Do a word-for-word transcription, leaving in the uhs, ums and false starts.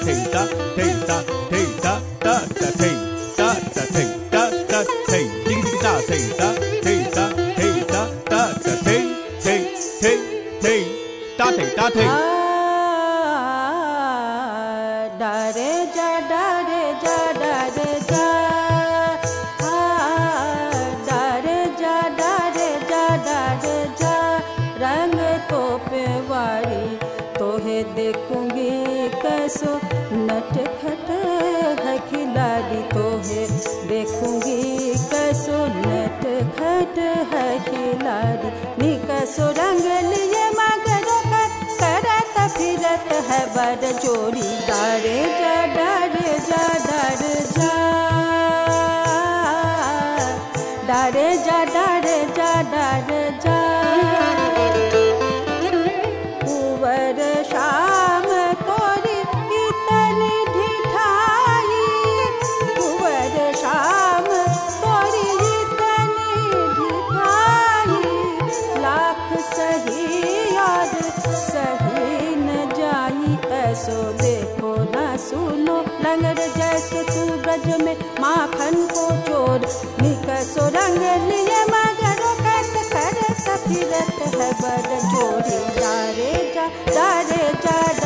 thei ta thei ta thei ta ta ta thei ta ta thei ta ta thei dig dig ta thei ta thei ta thei ta ta ta thei thei thei thei ta thei ta thei da re ja da re ja da re ja da re ja da re ja da re ja रंग तो पे वारी तोहे देखूंगी कैसो नटखट है खिलाड़ी तोहे देखूंगी कैसो नटखट है खिलाड़ी नी कैसो रंग लिए मगर करत फिरत है बड़ जोड़ी डारे जा डारे जा डारे जा डारे जा डारे जा डारे जा कुंवर शाम तोरी इतनी ढिठाई कुंवर शाम तोरी इतनी ढिठाई लाख सही और सही न जाई ऐसो देखो न सुनो लंगड़ जैसे तू गज में माखन को चोर निकसो रंग लिए मगर कत करत फिरत है बड़ जोड़ी डारे जा डारे जा